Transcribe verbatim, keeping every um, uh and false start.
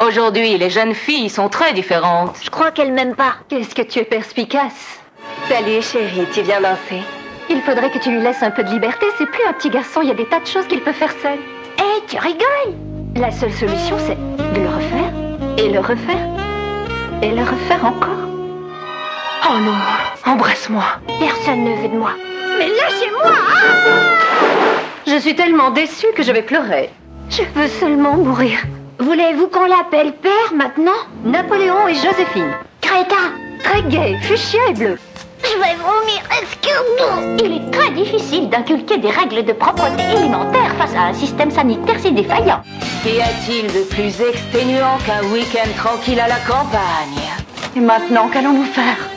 Aujourd'hui, les jeunes filles sont très différentes. Je crois qu'elle m'aime pas. Qu'est-ce que tu es perspicace. Salut chérie, tu viens danser? Il faudrait que tu lui laisses un peu de liberté. C'est plus un petit garçon, il y a des tas de choses qu'il peut faire seul. Hé, hey, tu rigoles? La seule solution, c'est de le refaire, et le refaire, et le refaire encore. Oh non, embrasse-moi. Personne ne veut de moi. Mais lâchez-moi! Ah! Je suis tellement déçue que je vais pleurer. Je veux seulement mourir. Voulez-vous qu'on l'appelle père maintenant? Napoléon et Joséphine. Crétin! Très gai, fuchsia et bleu. Je vais vomir, excuse-nous! Il est très difficile d'inculquer des règles de propreté élémentaire face à un système sanitaire si défaillant. Qu'y a-t-il de plus exténuant qu'un week-end tranquille à la campagne? Et maintenant, qu'allons-nous faire?